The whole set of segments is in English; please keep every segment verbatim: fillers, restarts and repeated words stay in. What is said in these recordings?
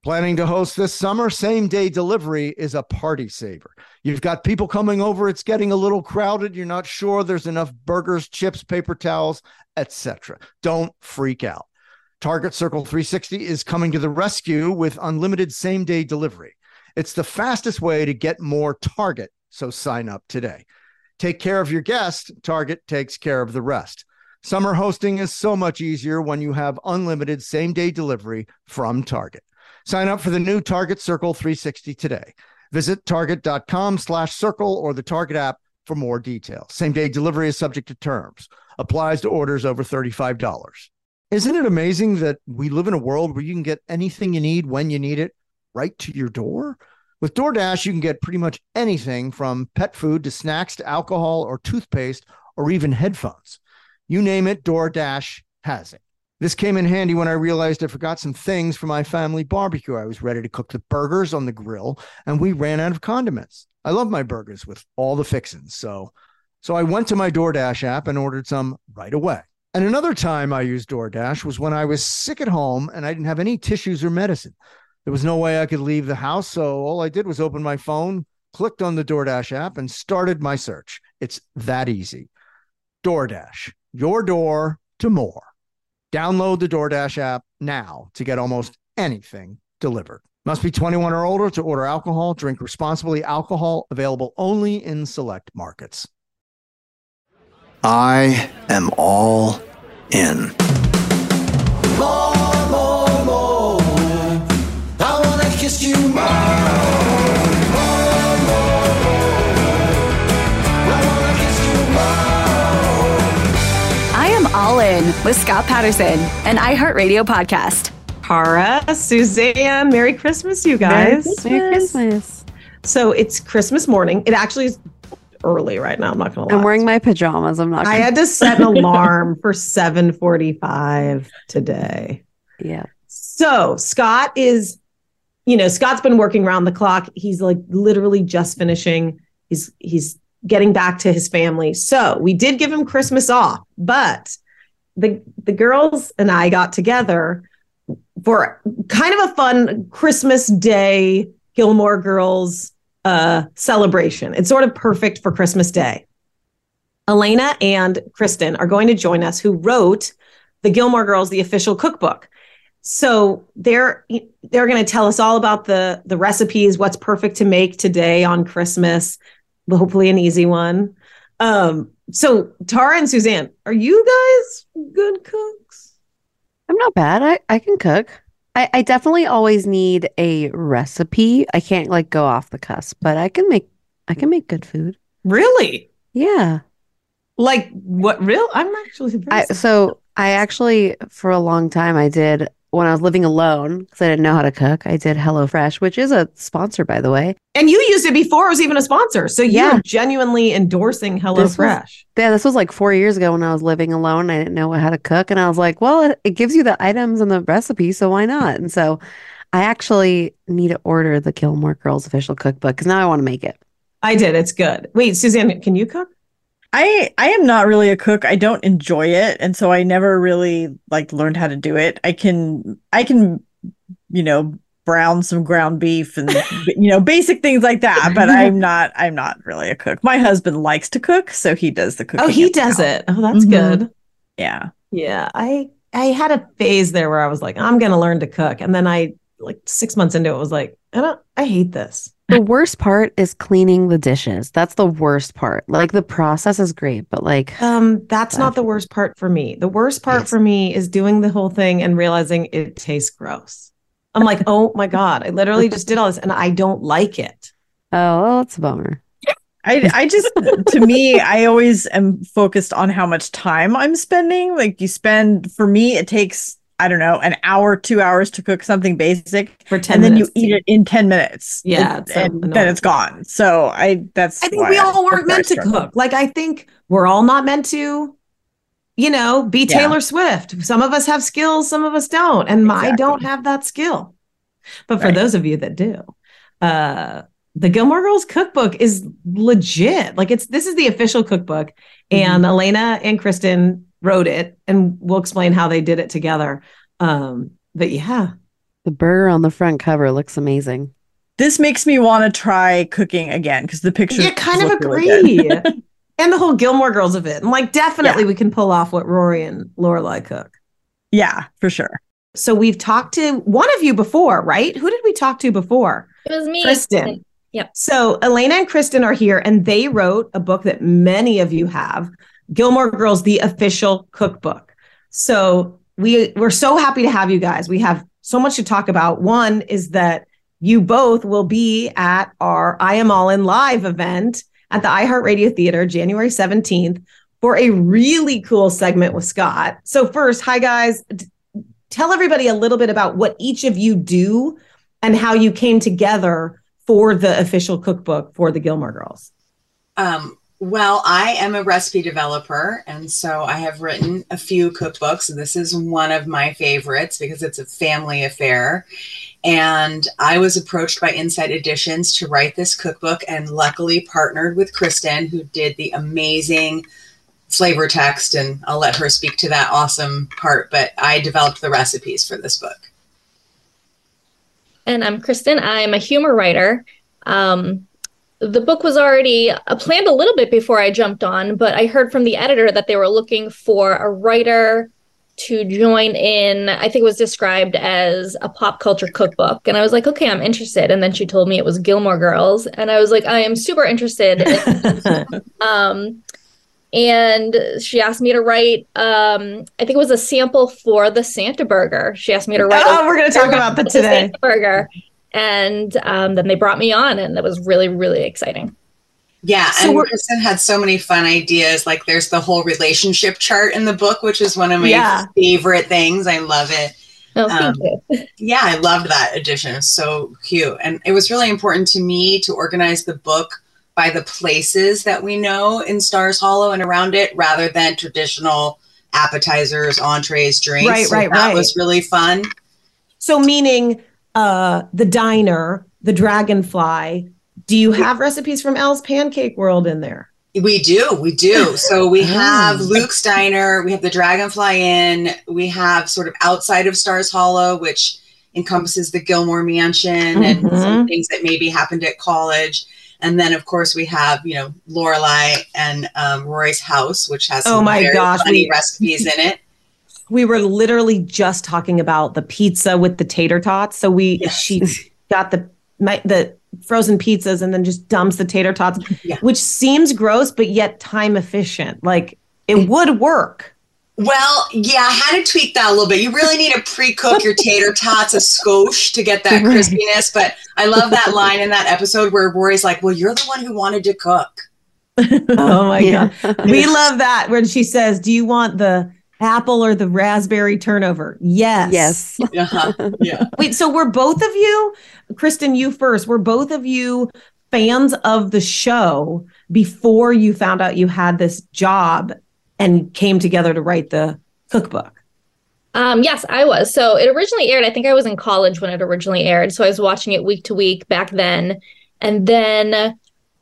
Planning to host this summer? Same day delivery is a party saver. You've got people coming over. It's getting a little crowded. You're not sure there's enough burgers, chips, paper towels, et cetera. Don't freak out. Target Circle three sixty is coming to the rescue with unlimited same day delivery. It's the fastest way to get more Target. So sign up today. Take care of your guest. Target takes care of the rest. Summer hosting is so much easier when you have unlimited same day delivery from Target. Sign up for the new Target Circle three sixty today. Visit target.com slash circle or the Target app for more details. Same-day delivery is subject to terms. Applies to orders over thirty-five dollars. Isn't it amazing that we live in a world where you can get anything you need when you need it right to your door? With DoorDash, you can get pretty much anything from pet food to snacks to alcohol or toothpaste or even headphones. You name it, DoorDash has it. This came in handy when I realized I forgot some things for my family barbecue. I was ready to cook the burgers on the grill, and we ran out of condiments. I love my burgers with all the fixings, so so I went to my DoorDash app and ordered some right away. And another time I used DoorDash was when I was sick at home and I didn't have any tissues or medicine. There was no way I could leave the house, so all I did was open my phone, clicked on the DoorDash app, and started my search. It's that easy. DoorDash, your door to more. Download the DoorDash app now to get almost anything delivered. Must be twenty-one or older to order alcohol. Drink responsibly. Alcohol available only in select markets. I am all in. More, more, more. I want to kiss you more. All In with Scott Patterson, an iHeartRadio podcast. Tara, Suzanne, Merry Christmas, you guys. Merry Christmas. Merry Christmas. So it's Christmas morning. It actually is early right now. I'm not going to lie. I'm wearing my pajamas. I'm not I gonna... had to set an alarm for seven forty-five today. Yeah. So Scott is, you know, Scott's been working around the clock. He's like literally just finishing. He's, he's getting back to his family. So we did give him Christmas off, but the the girls and I got together for kind of a fun Christmas Day Gilmore Girls uh, celebration. It's sort of perfect for Christmas Day. Elena and Kristen are going to join us, who wrote the Gilmore Girls, the official cookbook. So they're they're going to tell us all about the the recipes, what's perfect to make today on Christmas, hopefully an easy one. Um, so Tara and Suzanne, are you guys good cooks? I'm not bad. I, I can cook. I, I definitely always need a recipe. I can't like go off the cusp, but I can make I can make good food. Really? Yeah. Like what real? I'm actually I, so I actually for a long time I did when I was living alone because I didn't know how to cook. I did HelloFresh, which is a sponsor, by the way. And you used it before it was even a sponsor. So you're yeah. genuinely endorsing HelloFresh. Yeah, this was like four years ago when I was living alone. I didn't know how to cook. And I was like, well, it, it gives you the items and the recipe, so why not? And so I actually need to order the Gilmore Girls official cookbook because now I want to make it. I did. It's good. Wait, Suzanne, can you cook? I I am not really a cook. I don't enjoy it, and so I never really like learned how to do it. I can I can you know brown some ground beef and you know basic things like that, but I'm not I'm not really a cook. My husband likes to cook, so he does the cooking. Oh, he does it. Oh, that's mm-hmm. good. Yeah. Yeah, I I had a phase there where I was like, I'm going to learn to cook, and then I like six months into it was like, I don't I hate this. The worst part is cleaning the dishes. That's the worst part. Like the process is great, but like um that's not the worst part for me. The worst part yes. for me is doing the whole thing and realizing it tastes gross. I'm like, oh my God, I literally just did all this and I don't like it. Oh, well, that's a bummer. I, I just, to me, I always am focused on how much time I'm spending. Like you spend, for me, it takes, I don't know, an hour, two hours to cook something basic for ten and then minutes. you eat it in ten minutes. Yeah. It, and annoying. Then it's gone. So I, that's, I think we all I, weren't meant to cook. Like, I think we're all not meant to, you know, be yeah. Taylor Swift. Some of us have skills, some of us don't. And exactly. I don't have that skill. But for right. those of you that do, uh, the Gilmore Girls cookbook is legit. Like it's, this is the official cookbook and mm-hmm. Elena and Kristen wrote it and we'll explain how they did it together. Um, but yeah, The burger on the front cover looks amazing. This makes me want to try cooking again because the pictures. You kind of look agree. really good. And the whole Gilmore Girls of it. I'm like, definitely Yeah. we can pull off what Rory and Lorelai cook. Yeah, for sure. So we've talked to one of you before, right? Who did we talk to before? It was me. Kristen. Yep. So Elena and Kristen are here, and they wrote a book that many of you have, Gilmore Girls, the official cookbook. So we, we're so happy to have you guys. We have so much to talk about. One is that you both will be at our I Am All In Live event at the iHeartRadio Theater, January seventeenth, for a really cool segment with Scott. So first, hi guys. D- tell everybody a little bit about what each of you do and how you came together for the official cookbook for the Gilmore Girls. Um, well, I am a recipe developer, and so I have written a few cookbooks. This is one of my favorites because it's a family affair. And I was approached by Insight Editions to write this cookbook, and luckily partnered with Kristen, who did the amazing flavor text, and I'll let her speak to that awesome part, but I developed the recipes for this book. And I'm Kristen. I'm a humor writer. Um, the book was already uh, planned a little bit before I jumped on, but I heard from the editor that they were looking for a writer to join in. I think it was described as a pop culture cookbook. And I was like, okay, I'm interested. And then she told me it was Gilmore Girls. And I was like, I am super interested. um, and she asked me to write, um, I think it was a sample for the Santa Burger. She asked me to write. Oh, we're going to talk about that today. Santa Burger. And um, then they brought me on, and it was really, really exciting. Yeah, So and we're- Kristen had so many fun ideas. Like there's the whole relationship chart in the book, which is one of my Yeah. favorite things. I love it. Oh, thank Um, you. Yeah, I loved that edition. It was so cute. And it was really important to me to organize the book by the places that we know in Stars Hollow and around it, rather than traditional appetizers, entrees, drinks. Right, So right, that right. was really fun. So meaning uh, the diner, the Dragonfly. Do you have recipes from Elle's Pancake World in there? We do, we do. So we have Oh. Luke's Diner, we have the Dragonfly Inn, we have sort of outside of Stars Hollow, which encompasses the Gilmore Mansion and Mhm. some things that maybe happened at college. And then, of course, we have, you know, Lorelai and um, Rory's house, which has some Oh my very gosh, funny we- recipes in it. We were literally just talking about the pizza with the tater tots. So we Yes. she got the my, the frozen pizzas and then just dumps the tater tots, Yeah. which seems gross, but yet time efficient. Like it would work. Well, yeah, I had to tweak that a little bit. You really need to pre-cook your tater tots a skosh to get that Right. crispiness. But I love that line in that episode where Rory's like, well, you're the one who wanted to cook. Oh my Yeah. God. We love that when she says, do you want the apple or the raspberry turnover? Yes. Yes. Uh-huh. Yeah. Wait, so we're both of you, Kristen, you first, were both of you fans of the show before you found out you had this job and came together to write the cookbook? Um, yes, I was. So it originally aired. I think I was in college when it originally aired. So I was watching it week to week back then. And then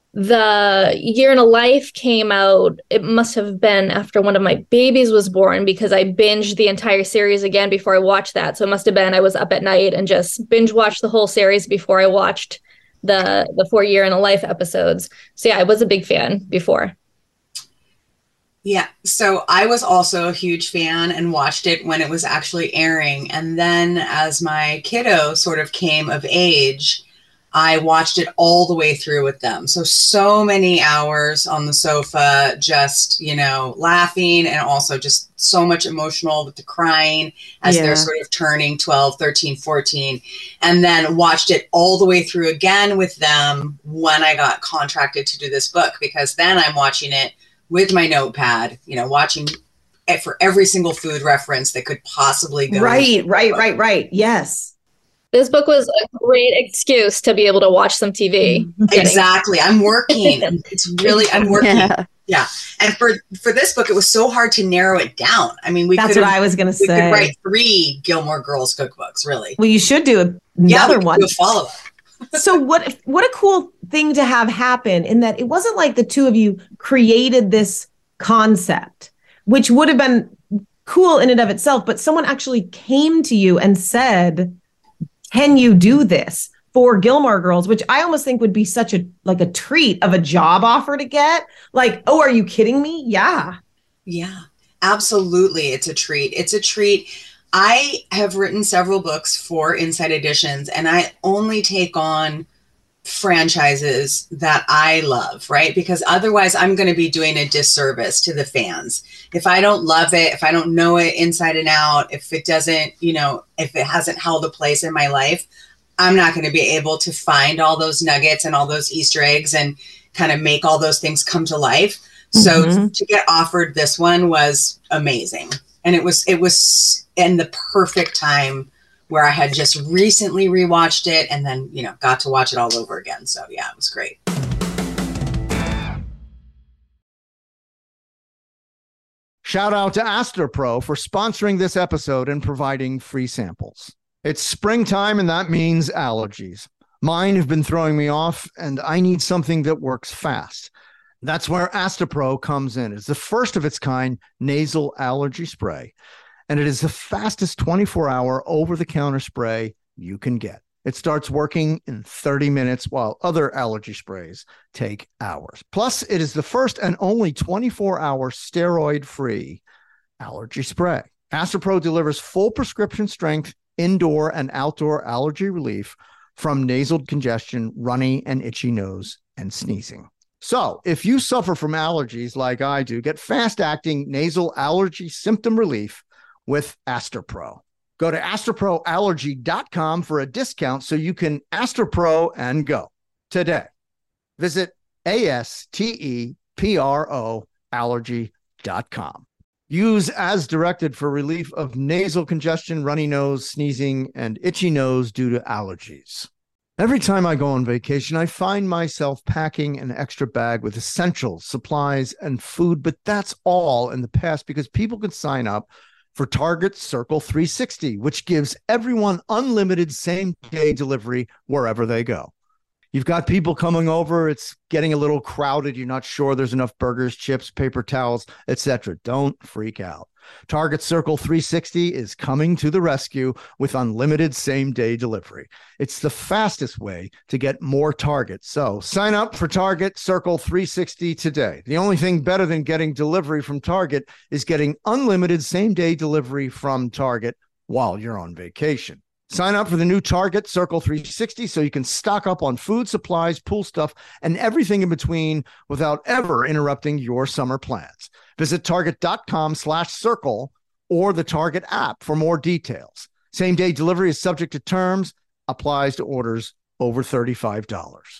the Year in a Life came out. It must have been after one of my babies was born, because I binged the entire series again before I watched that. So it must have been I was up at night and just binge watched the whole series before I watched the the four Year in a Life episodes. So yeah, I was a big fan before. Yeah. So I was also a huge fan and watched it when it was actually airing. And then as my kiddo sort of came of age, I watched it all the way through with them. So, so many hours on the sofa, just, you know, laughing, and also just so much emotional with the crying as Yeah. they're sort of turning twelve, thirteen, fourteen, and then watched it all the way through again with them when I got contracted to do this book, because then I'm watching it with my notepad, you know, watching it for every single food reference that could possibly go. Right, right, right, right. Yes. This book was a great excuse to be able to watch some T V. Exactly. I'm working. It's really, I'm working. Yeah. Yeah. And for, for this book, it was so hard to narrow it down. I mean, we That's could what I was going to we could say. write three Gilmore Girls cookbooks, really. Well, you should do a- Yeah, we another could one. do a follow-up. So what what a cool thing to have happen, in that it wasn't like the two of you created this concept, which would have been cool in and of itself, but someone actually came to you and said, can you do this for Gilmore Girls, which I almost think would be such a like a treat of a job offer to get. Like, oh, are you kidding me? Yeah. Yeah, absolutely. It's a treat. It's a treat. I have written several books for Inside Editions, and I only take on franchises that I love, right? Because otherwise I'm going to be doing a disservice to the fans. If I don't love it, if I don't know it inside and out, if it doesn't, you know, if it hasn't held a place in my life, I'm not going to be able to find all those nuggets and all those Easter eggs and kind of make all those things come to life. So mm-hmm. to get offered this one was amazing. And it was, it was in the perfect time where I had just recently rewatched it and then, you know, got to watch it all over again. So yeah, it was great. Shout out to Astepro for sponsoring this episode and providing free samples. It's springtime, and that means allergies. Mine have been throwing me off, and I need something that works fast. That's where Astepro comes in. It's the first of its kind nasal allergy spray, and it is the fastest twenty-four hour over-the-counter spray you can get. It starts working in thirty minutes, while other allergy sprays take hours. Plus, it is the first and only twenty-four hour steroid-free allergy spray. Astepro delivers full prescription strength indoor and outdoor allergy relief from nasal congestion, runny and itchy nose, and sneezing. So if you suffer from allergies like I do, get fast-acting nasal allergy symptom relief with Astepro. Go to astepro allergy dot com for a discount so you can Astepro and go today. Visit A S T E P R O allergy dot com. Use as directed for relief of nasal congestion, runny nose, sneezing, and itchy nose due to allergies. Every time I go on vacation, I find myself packing an extra bag with essentials, supplies, and food, but that's all in the past because people can sign up for Target Circle three sixty, which gives everyone unlimited same-day delivery wherever they go. You've got people coming over. It's getting a little crowded. You're not sure there's enough burgers, chips, paper towels, et cetera. Don't freak out. Target Circle three sixty is coming to the rescue with unlimited same-day delivery. It's the fastest way to get more Target. So sign up for Target Circle three sixty today. The only thing better than getting delivery from Target is getting unlimited same-day delivery from Target while you're on vacation. Sign up for the new Target Circle three sixty so you can stock up on food, supplies, pool stuff, and everything in between without ever interrupting your summer plans. Visit target.com slash circle or the Target app for more details. Same-day delivery is subject to terms, applies to orders over thirty-five dollars.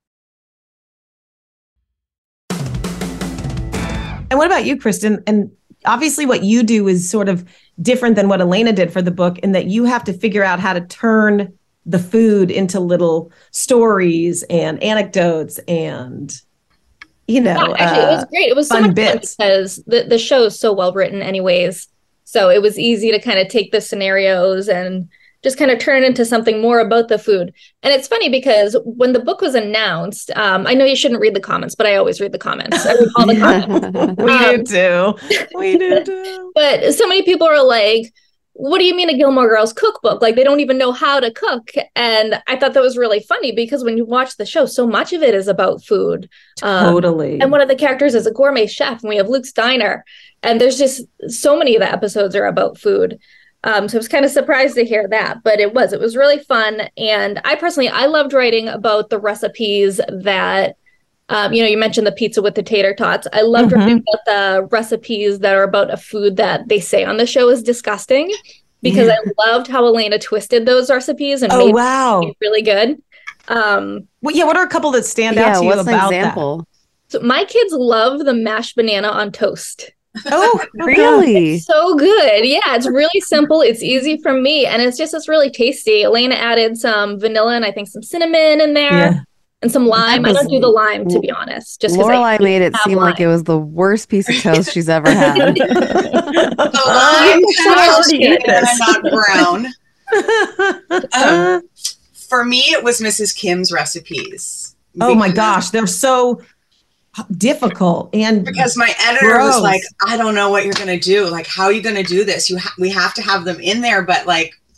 And what about you, Kristen? And obviously what you do is sort of different than what Elena did for the book in that you have to figure out how to turn the food into little stories and anecdotes and, you know, yeah, actually, uh, it was great. It was so much bits. fun because the, the show is so well written anyways. So it was easy to kind of take the scenarios and just kind of turn it into something more about the food. And it's funny because when the book was announced, um, I know you shouldn't read the comments, but I always read the comments. I read all the comments. We um, do too. We do too. But so many people are like, what do you mean a Gilmore Girls cookbook? Like they don't even know how to cook. And I thought that was really funny because when you watch the show, so much of it is about food. Totally. Um, and one of the characters is a gourmet chef and we have Luke's Diner. And there's just so many of the episodes are about food. Um, so I was kind of surprised to hear that, but it was, it was really fun. And I personally, I loved writing about the recipes that, um, you know, you mentioned the pizza with the tater tots. I loved mm-hmm. writing about the recipes that are about a food that they say on the show is disgusting because yeah. I loved how Elena twisted those recipes and oh, made wow. it really good. Um, well, yeah. What are a couple that stand yeah, out to you what's about an example? that? So my kids love the mashed banana on toast. Oh, really? It's so good. Yeah, it's really simple. It's easy for me. And it's just, it's really tasty. Elena added some vanilla and I think some cinnamon in there yeah. and some lime. I don't do the lime, to be honest. Just Lorelai made it seem lime. like it was the worst piece of toast she's ever had. The lime toast and not brown. um, for me, it was Missus Kim's recipes. Oh my gosh, they're so difficult and because my editor gross. was like, I don't know what you're gonna do. Like, how are you gonna do this? You ha- we have to have them in there, but like,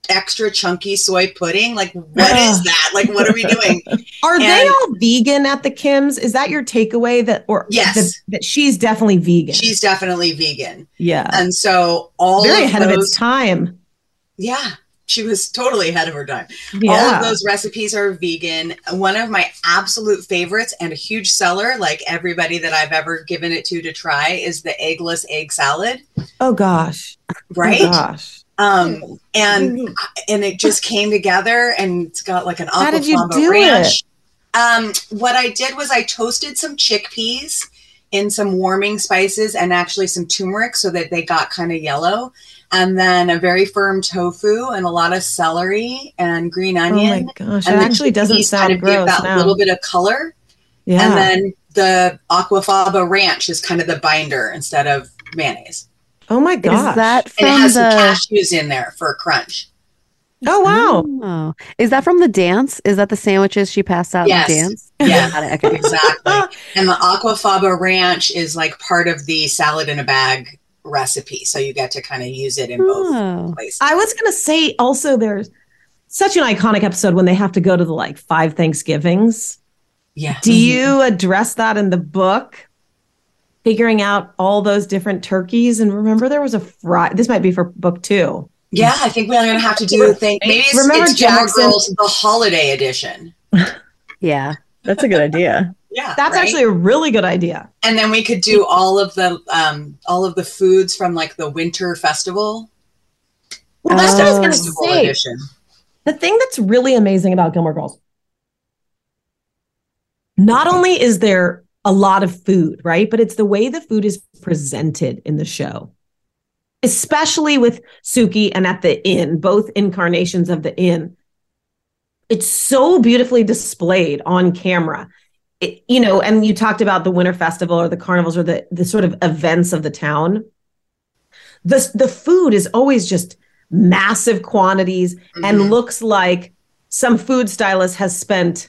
extra chunky soy pudding. Like, what is that? Like, what are we doing? Are And- they all vegan at the Kims? Is that your takeaway? That or Yes. that, that she's definitely vegan. She's definitely vegan. yeah, And so all very of ahead those, of its time. yeah, she was totally ahead of her time. All Yeah. of those recipes are vegan. One of my absolute favorites and a huge seller, like everybody that I've ever given it to to try, is the eggless egg salad. Oh gosh, Right? Oh gosh. Um, and and it just came together, and it's got like an How did you aquafaba do ranch. Um, what I did was I toasted some chickpeas in some warming spices and actually some turmeric so that they got kind of yellow, and then a very firm tofu and a lot of celery and green onion. Oh my gosh, and it the actually doesn't chickpeas sound kind of give gross that now. little bit of color. Yeah. And then the aquafaba ranch is kind of the binder instead of mayonnaise. Oh my gosh. Is that And it from has the? some cashews in there for a crunch. Oh wow. Oh, is that from the dance? Is that the sandwiches she passed out Yes. in the dance? Yeah. Got it. Okay. Exactly. And the aquafaba ranch is like part of the salad in a bag recipe. So you get to kind of use it in both Oh. places. I was gonna say also there's such an iconic episode when they have to go to the like five Thanksgivings. Yeah. Do you address that in the book? Figuring out all those different turkeys, and remember there was a fry. This might be for book two. Yeah, I think we're going to have to do a thing. Maybe it's, Remember it's Gilmore Jackson- Girls, the holiday edition. Yeah. That's a good idea. Yeah, That's right? actually a really good idea. And then we could do all of the um all of the foods from like the winter festival. Well, that's what I was Oh. gonna Festival say. edition. The thing that's really amazing about Gilmore Girls, not only is there a lot of food, right? But it's the way the food is presented in the show, especially with Suki and at the inn, both incarnations of the inn. It's so beautifully displayed on camera. It, you know, and you talked about the winter festival or the carnivals or the, the sort of events of the town. The, the food is always just massive quantities and Mhm. looks like some food stylist has spent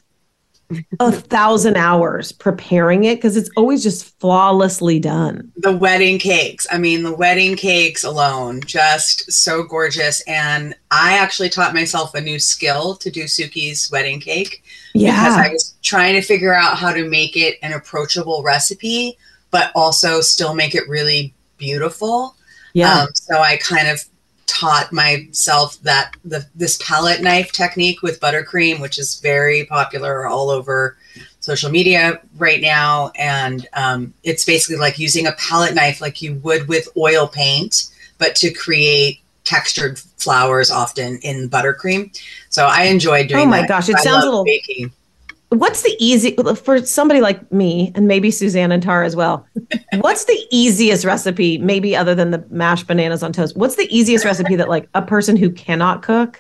a thousand hours preparing it because it's always just flawlessly done. The wedding cakes. I mean, the wedding cakes alone, just so gorgeous. And I actually taught myself a new skill to do Suki's wedding cake. Because I was trying to figure out how to make it an approachable recipe, but also still make it really beautiful. Yeah. Um, so I kind of taught myself that the this palette knife technique with buttercream, which is very popular all over social media right now. And um, it's basically like using a palette knife like you would with oil paint, but to create textured flowers often in buttercream. So I enjoy doing Oh my that. gosh, it I sounds love a little- baking. What's the easy for somebody like me and maybe Suzanne and Tara as well? What's the easiest recipe, maybe other than the mashed bananas on toast? What's the easiest recipe that like a person who cannot cook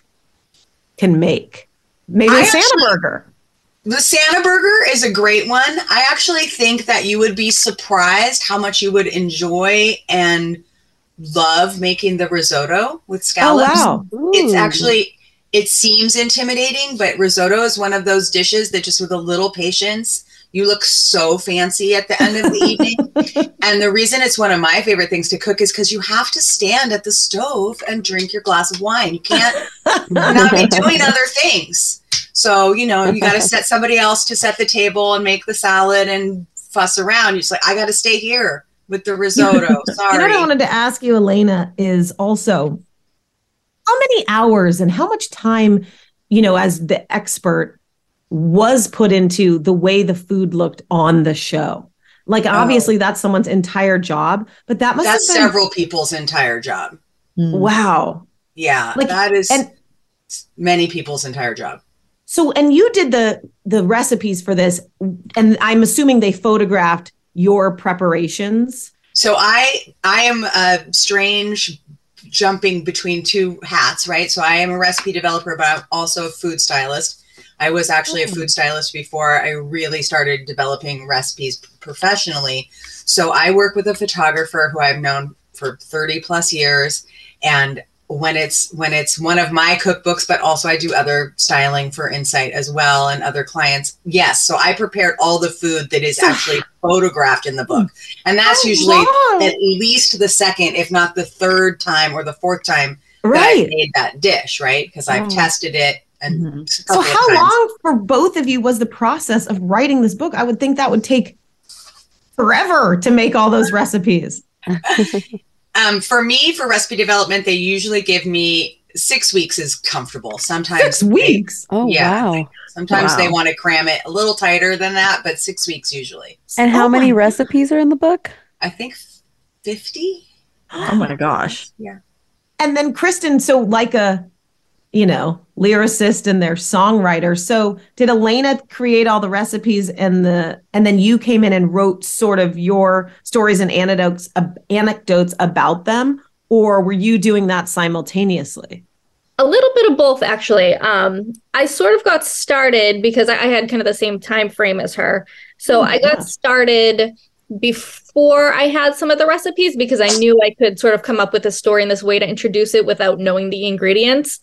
can make? Maybe I a Santa actually- burger. The Santa burger is a great one. I actually think that you would be surprised how much you would enjoy and love making the risotto with scallops. Oh wow. It's Ooh. actually, it seems intimidating, but risotto is one of those dishes that just with a little patience, you look so fancy at the end of the evening. And the reason it's one of my favorite things to cook is because you have to stand at the stove and drink your glass of wine. You can't not be doing other things. So, you know, you got to set somebody else to set the table and make the salad and fuss around. You're just like, I got to stay here with the risotto. You know Sorry. what I wanted to ask you, Elena, is also how many hours and how much time, you know, as the expert was put into the way the food looked on the show? Like, obviously, that's someone's entire job, but that must That's have been several people's entire job. wow. Yeah, Like, that is and many people's entire job. so, and you did the the recipes for this, and I'm assuming they photographed your preparations. So I I am a strange jumping between two hats, right? So I am a recipe developer, but I'm also a food stylist. I was actually a food stylist before I really started developing recipes professionally. So I work with a photographer who I've known for thirty plus years. And when it's when it's one of my cookbooks, but also I do other styling for Insight as well and other clients. Yes. So I prepared all the food that is actually photographed in the book. And that's How usually long? at least the second, if not the third time or the fourth time right. that I made that dish, right? Because I've Oh. tested it. And Mm-hmm. a So couple of how times. long for both of you was the process of writing this book? I would think that would take forever to make all those recipes. Um, for me, for recipe development, they usually give me six weeks is comfortable. Sometimes Six they- weeks. Oh, Yeah. wow. Sometimes Wow. they want to cram it a little tighter than that, but six weeks usually. And how Oh many my- recipes are in the book? I think fifty. Oh my gosh. Yeah. And then Kristen, so like a, you know, lyricist and their songwriter. So did Elena create all the recipes and the, and then you came in and wrote sort of your stories and anecdotes, uh, anecdotes about them, or were you doing that simultaneously? A little bit of both, actually. Um, I sort of got started because I, I had kind of the same time frame as her. So Oh, I got gosh. started before I had some of the recipes because I knew I could sort of come up with a story in this way to introduce it without knowing the ingredients.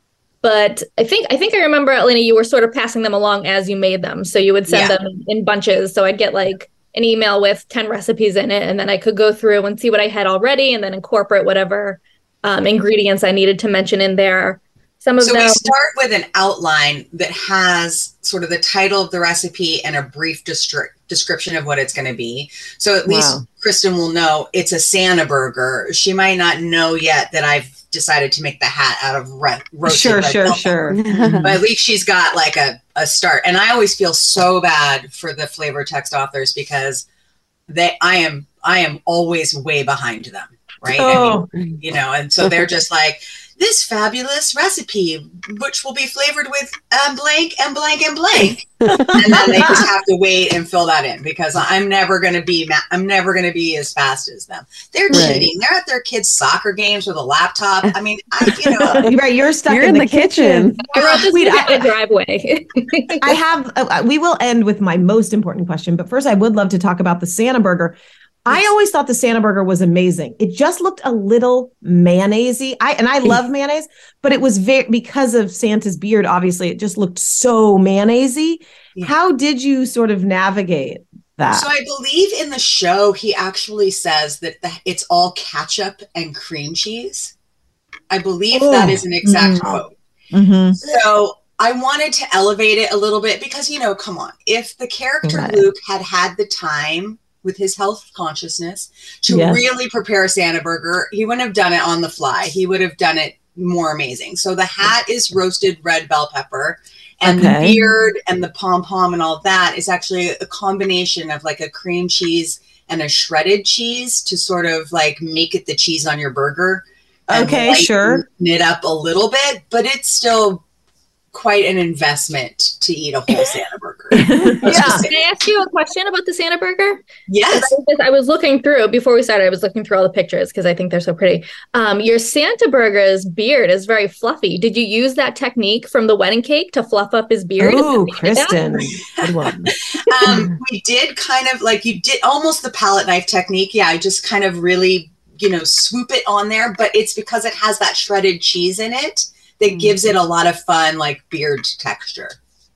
But I think I think I remember, Elena, you were sort of passing them along as you made them. So you would send Yeah. them in bunches. So I'd get like an email with ten recipes in it, and then I could go through and see what I had already and then incorporate whatever um, ingredients I needed to mention in there. Some of So them. we start with an outline that has sort of the title of the recipe and a brief destri- description of what it's going to be. So at least Wow. Kristen will know it's a Santa burger. She might not know yet that I've decided to make the hat out of red, roasted Sure, red sure, bell sure. pepper. But at least she's got like a, a start. And I always feel so bad for the flavor text authors because they I am I am always way behind them. Right. Oh. I mean, you know, and so they're just like, this fabulous recipe, which will be flavored with um, blank and blank and blank. And then they just have to wait and fill that in because I'm never going to be, ma- I'm never going to be as fast as them. They're Right. cheating. They're at their kids' soccer games with a laptop. I mean, I, you know, Right, you're stuck You're in, in the, the kitchen. kitchen. I wrote this Wait, in I- the driveway. I have, uh, we will end with my most important question, but first I would love to talk about the Santa burger. I always thought the Santa burger was amazing. It just looked a little mayonnaisey. I and I love mayonnaise, but it was very because of Santa's beard. Obviously, it just looked so mayonnaisey. Yeah. How did you sort of navigate that? So I believe in the show, he actually says that the, it's all ketchup and cream cheese. I believe that is an exact Mm. quote. Mm-hmm. So I wanted to elevate it a little bit because, you know, come on, if the character Right. Luke had had the time with his health consciousness to Yes. really prepare a Santa burger, he wouldn't have done it on the fly. He would have done it more amazing. So the hat is roasted red bell pepper, and Okay. the beard and the pom-pom and all that is actually a combination of like a cream cheese and a shredded cheese to sort of like make it the cheese on your burger. and Okay, lighten sure. it up a little bit, but it's still quite an investment to eat a whole Santa burger. Let's Yeah. just say. Can I ask you a question about the Santa burger? Yes. I was, just- I was looking through before we started. I was looking through all the pictures because I think they're so pretty. Um, your Santa burger's beard is very fluffy. Did you use that technique from the wedding cake to fluff up his beard? Oh, Is that- is that- Kristen. Good one. um, we did kind of like you did almost the palette knife technique. Yeah, I just kind of really, you know, swoop it on there, but it's because it has that shredded cheese in it that gives it a lot of fun, like beard texture.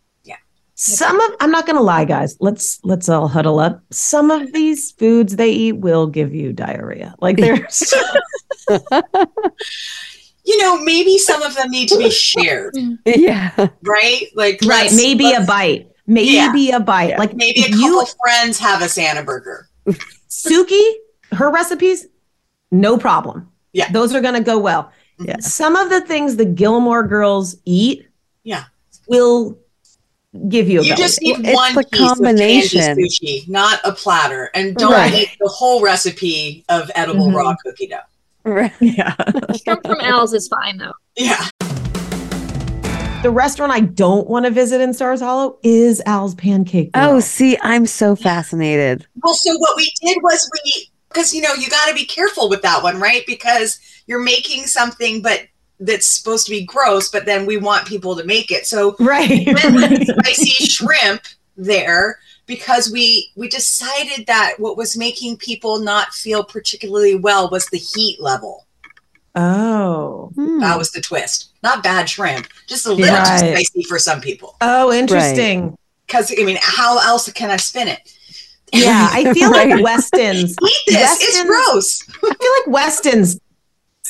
Some of I'm not gonna lie, guys. Let's let's all huddle up. Some of these foods they eat will give you diarrhea. Like there's You know, maybe some of them need to be shared, Yeah. right? Like, right, let's- maybe a let's- bite. Maybe a bite. Like Maybe a if couple you of friends have a Santa burger. Suki, her recipes, no problem. Yeah. Those are gonna go well. Yeah. Some of the things the Gilmore girls eat Yeah. will give you a You belly. just need It's one the piece combination. of candy sushi, not a platter, and don't Right. eat the whole recipe of edible Mhm. raw cookie dough. Right. Yeah. Shrimp from Al's is fine though. Yeah. The restaurant I don't want to visit in Stars Hollow is Al's Pancake Oh, Grill. see, I'm so fascinated. Well, so what we did was we, because you know, you got to be careful with that one, right? Because you're making something, but that's supposed to be gross, but then we want people to make it. So Right. we went with spicy shrimp there because we we decided that what was making people not feel particularly well was the heat level. Oh. Hmm. That was the twist. Not bad shrimp, just a little Right. too spicy for some people. Oh, interesting. Because I mean, how else can I spin it? Yeah, I feel Right. like Weston's. Eat this. It's Weston's- gross. I feel like Weston's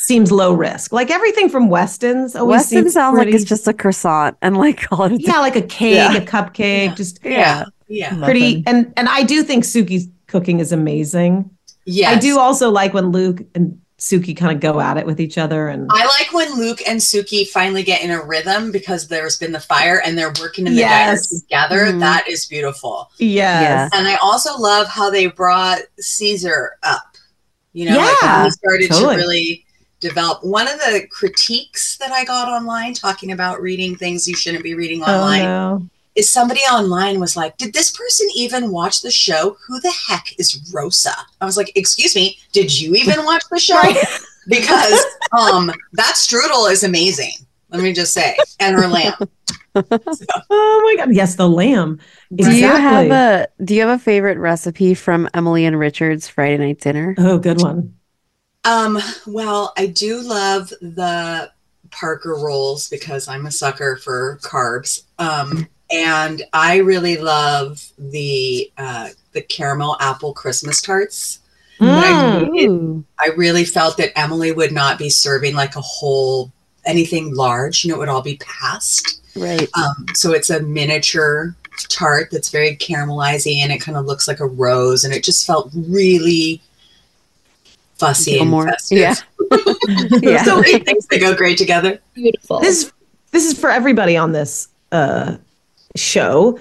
seems low risk. Like everything from Weston's always Weston seems sounds pretty, like it's just a croissant and like call it a yeah, like a cake, Yeah. a cupcake, Yeah. just yeah. Yeah. pretty. Muffin. And and I do think Suki's cooking is amazing. Yes. I do also like when Luke and Suki kind of go at it with each other. And I like when Luke and Suki finally get in a rhythm because there's been the fire and they're working in the Yes. diner together. Mhm. That is beautiful. yes. And I also love how they brought Caesar up. You know, like Yeah, when he started totally. to really develop. One of the critiques that I got online talking about reading things you shouldn't be reading Oh, online no. is somebody online was like, did this person even watch the show? Who the heck is Rosa? I was like, excuse me, did you even watch the show? Because um, that strudel is amazing. Let me just say. And her lamb. Oh my God. Yes, the lamb. Do you have a Do you have a favorite recipe from Emily and Richard's Friday night dinner? Oh, good one. Um, well, I do love the Parker rolls because I'm a sucker for carbs. Um, and I really love the uh, the caramel apple Christmas tarts. But I, Mm. it- Ooh. I really felt that Emily would not be serving like a whole anything large. You know, it would all be passed. Right. Um, so it's a miniature tart that's very caramelizing and it kind of looks like a rose and it just felt really fussy Gilmore. and festive. Yeah. Yeah. So many things that go great together. Beautiful. This this is for everybody on this uh, show.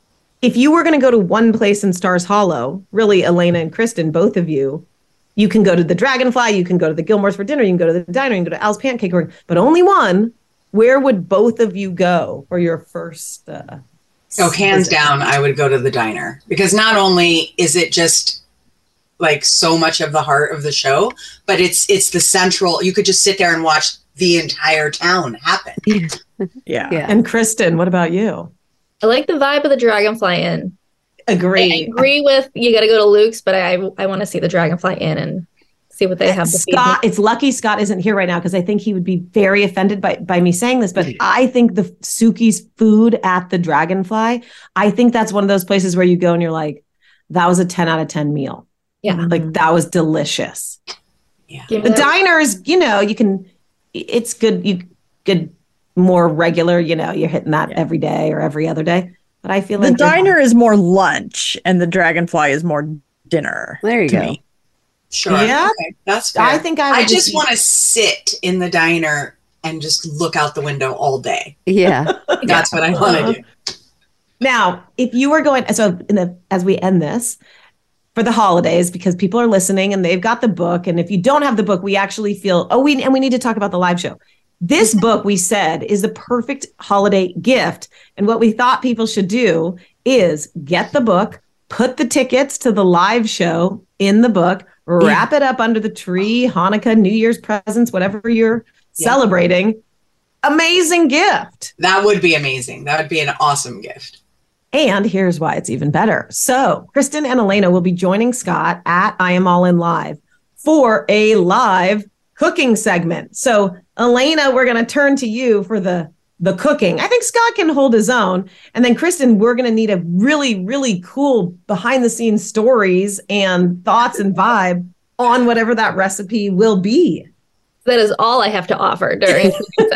If you were going to go to one place in Stars Hollow, really, Elena and Kristen, both of you, you can go to the Dragonfly, you can go to the Gilmores for dinner, you can go to the diner, you can go to Al's Pancake Ring, but only one. Where would both of you go for your first? Uh, Oh, hands visit? down, I would go to the diner because not only is it just like so much of the heart of the show, but it's it's the central. You could just sit there and watch the entire town happen. Yeah. Yeah. And Kristen, what about you? I like the vibe of the Dragonfly Inn. I Agree. agree with you got to go to Luke's, but I I want to see the Dragonfly Inn and see what they have to feed me. Scott, it's lucky Scott isn't here right now because I think he would be very offended by, by me saying this. But I think the Suki's food at the Dragonfly, I think that's one of those places where you go and you're like, that was a ten out of ten meal. Yeah. Like that was delicious. Yeah. Give me The that. diners, you know, you can, it's good. You good, more regular, you know, you're hitting that every day or every other day. But I feel The like diner is more lunch and the dragonfly is more dinner. There you to go. me. Sure. Yeah. Okay. That's fair. I think I would I just just eat- want to sit in the diner and just look out the window all day. Yeah. That's what I want to do. Now, if you were going, so in the, as we end this for the holidays, because people are listening and they've got the book, and if you don't have the book, we actually feel, oh, we and we need to talk about the live show. This book, we said, is the perfect holiday gift, and what we thought people should do is get the book, put the tickets to the live show in the book, wrap it up under the tree, Hanukkah, New Year's presents, whatever you're Yeah. celebrating. Amazing gift. That would be amazing. That would be an awesome gift. And here's why it's even better. So, Kristen and Elena will be joining Scott at I Am All In Live for a live cooking segment. So, Elena, we're going to turn to you for the the cooking. I think Scott can hold his own. And then, Kristen, we're going to need a really, really cool behind the scenes stories and thoughts and vibe on whatever that recipe will be. That is all I have to offer during.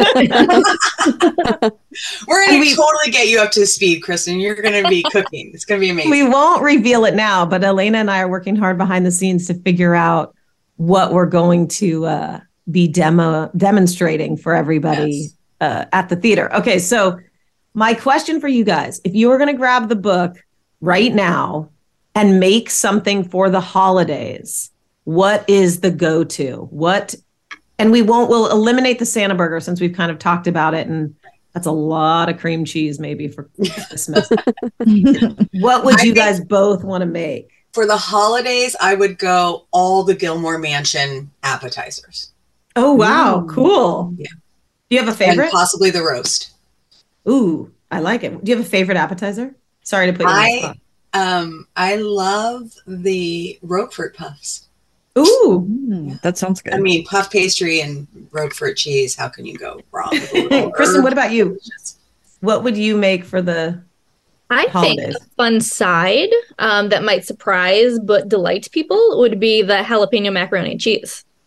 We're going We- to totally get you up to speed, Kristen. You're going to be cooking. It's going to be amazing. We won't reveal it now, but Elena and I are working hard behind the scenes to figure out what we're going to uh, be demo demonstrating for everybody Yes. uh, at the theater. Okay, so my question for you guys: if you were going to grab the book right now and make something for the holidays, what is the go-to? What? And we won't. We'll eliminate the Santa burger since we've kind of talked about it, and that's a lot of cream cheese maybe for Christmas. What would I you think- guys both want to make? For the holidays, I would go all the Gilmore Mansion appetizers. Oh wow, Ooh. cool. Yeah. Do you have a favorite? And possibly the roast. Ooh, I like it. Do you have a favorite appetizer? Sorry to put you on the I spot. um I love the Roquefort puffs. Ooh, Mm, that sounds good. I mean, puff pastry and Roquefort cheese. How can you go wrong? with a little Kristen, herb? what about you? Delicious. What would you make for the? I Holidays. think a fun side um, that might surprise but delight people would be the jalapeno macaroni and cheese.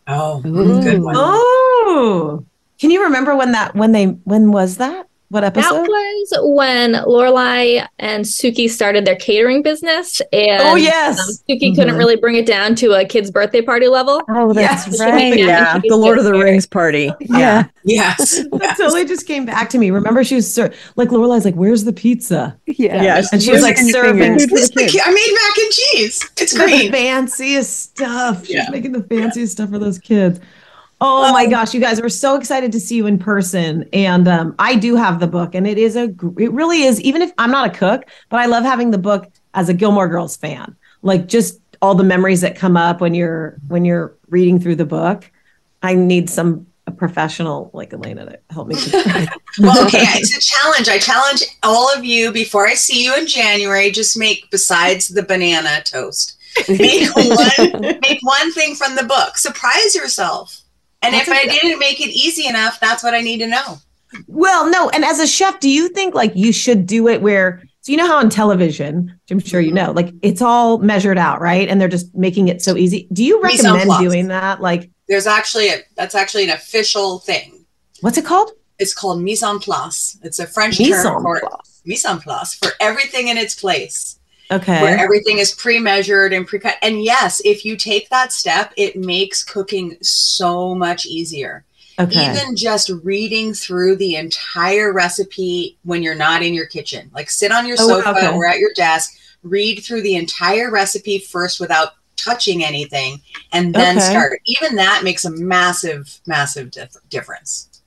Oh, Ooh. good one. Oh, can you remember when that, when they, when was that? What That episode? was when Lorelai and Suki started their catering business, and Oh, yes. um, Suki couldn't Mhm. really bring it down to a kid's birthday party level. Oh, that's Yes. right. Yeah, the Lord of the Rings party. Yeah. Yes. That yes. totally just came back to me. Remember, she was ser- like, Lorelai's like, "Where's the pizza?" Yeah. Yeah, And she was like Where's the serving food for This the is the kids? ki- I made mac and cheese. It's the great. fanciest stuff. She's Yeah. making the fanciest stuff for those kids. Oh my gosh, you guys, we're so excited to see you in person. And um, I do have the book, and it is a, gr- it really is, even if I'm not a cook, but I love having the book as a Gilmore Girls fan. Like just all the memories that come up when you're, when you're reading through the book. I need some a professional like Elena to help me. Well, okay, it's a challenge. I challenge all of you before I see you in January, just make, besides the banana toast, make one, make one thing from the book. Surprise yourself. And That's if I a- didn't make it easy enough, that's what I need to know. Well, no. And as a chef, do you think like you should do it where, so you know how on television, which I'm sure you know, like it's all measured out, right? And they're just making it so easy. Do you Mise en recommend place. doing that? Like, There's actually a, that's actually an official thing. what's it called? It's called mise en place. It's a French Mise term en for place. mise en place for everything in its place. Okay. Where everything is pre-measured and pre-cut. And yes, if you take that step, it makes cooking so much easier. Okay. Even just reading through the entire recipe when you're not in your kitchen, like sit on your Oh, sofa okay. or at your desk, read through the entire recipe first without touching anything, and then Okay. start. Even that makes a massive, massive dif- difference.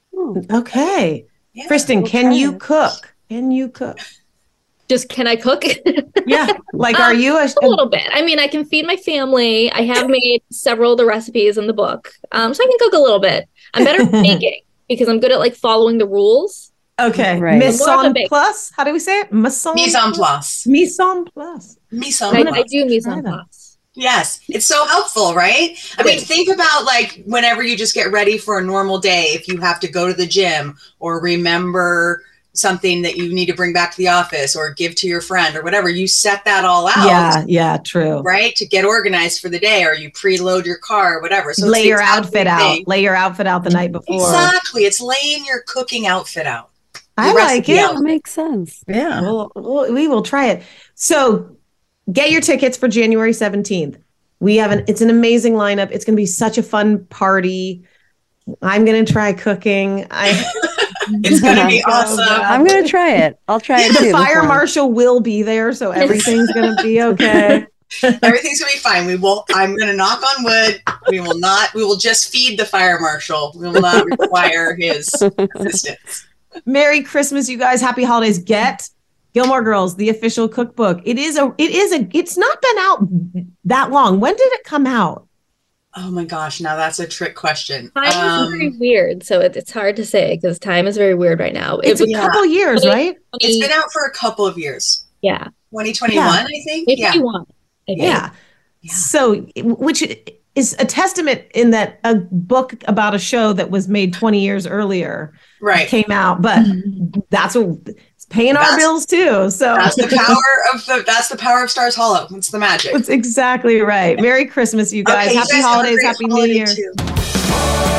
Okay. Yeah. Kristen, We'll can try you it. cook? Can you cook? Just can I cook? Yeah. Like, are Um, you a, A little bit. I mean, I can feed my family. I have made several of the recipes in the book, um, so I can cook a little bit. I'm better at baking because I'm good at like following the rules. okay. Right. Mise More of a en bake. place? How do we say it? Mise en Mise en place. Mise en place. Mise I, en I place. do mise try en that. place. Yes, it's so helpful, right? I mean, think about like whenever you just get ready for a normal day, if you have to go to the gym or remember something that you need to bring back to the office or give to your friend or whatever, you set that all out, Yeah. Yeah. True. right? To get organized for the day, or you preload your car or whatever. So Lay it's the your exact outfit same out. thing. Lay your outfit out the night before. Exactly. It's laying your cooking outfit out. I Your like recipe it. outfit. That makes sense. Yeah. We'll, we'll, we will try it. So get your tickets for January seventeenth. We have an, it's an amazing lineup. It's going to be such a fun party. I'm going to try cooking. I, It's going to be Oh, awesome. God. I'm gonna try it. I'll try it too. the fire before. marshal will be there. So everything's going to be okay. Everything's gonna be fine. We will. I'm gonna knock on wood. We will not. We will just feed the fire marshal. We will not require his assistance. Merry Christmas, you guys. Happy holidays. Get Gilmore Girls, the official cookbook. It is a, it is a, it's not been out that long. When did it come out? Oh my gosh! Now that's a trick question. Time is Um, very weird, so it, it's hard to say because time is very weird right now. It It's a was Yeah. couple years, right? it's been out for a couple of years. yeah, twenty twenty-one, I think. if Yeah. you want. I think. Yeah. Yeah. So, which is a testament in that a book about a show that was made twenty years earlier Right. came out, but that's what it's paying our That's- bills too. So That's the power of the. That's the power of Stars Hollow. It's the magic. that's exactly right. Merry Christmas, you guys. Okay, you Happy guys have a holidays. great Happy New holiday Year. too.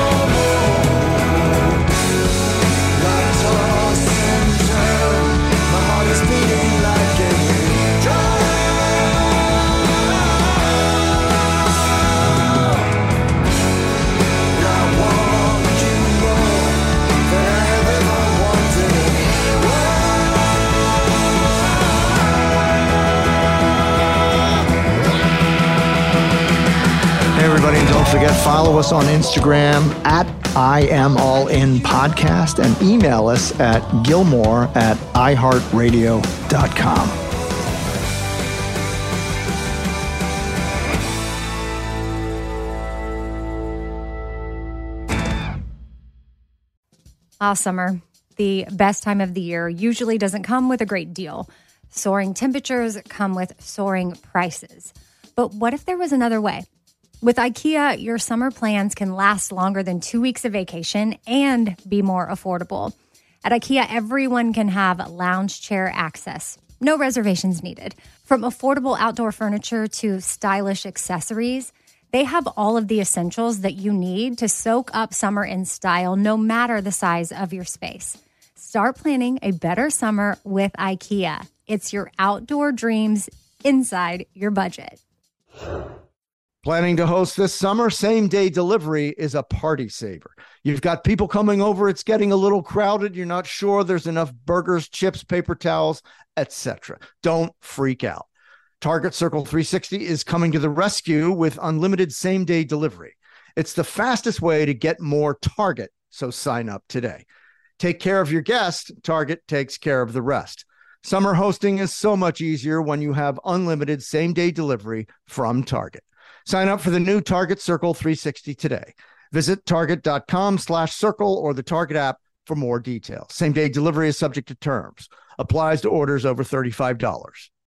Hey, everybody, and don't forget, follow us on Instagram at I Am All In Podcast and email us at Gilmore at iHeartRadio dot com. Ah, summer, the best time of the year, usually doesn't come with a great deal. Soaring temperatures come with soaring prices. But what if there was another way? With IKEA, your summer plans can last longer than two weeks of vacation and be more affordable. At IKEA, everyone can have lounge chair access. No reservations needed. From affordable outdoor furniture to stylish accessories, They have all of the essentials that you need to soak up summer in style, no matter the size of your space. Start planning a better summer with IKEA. It's your outdoor dreams inside your budget. Planning to host this summer? Same-day delivery is a party saver. You've got people coming over, it's getting a little crowded, you're not sure there's enough burgers, chips, paper towels, et cetera. Don't freak out. Target Circle three sixty is coming to the rescue with unlimited same-day delivery. It's the fastest way to get more Target, so sign up today. Take care of your guest, Target takes care of the rest. Summer hosting is so much easier when you have unlimited same-day delivery from Target. Sign up for the new Target Circle three sixty today. Visit target.com slash circle or the Target app for more details. Same-day delivery is subject to terms. Applies to orders over thirty-five dollars.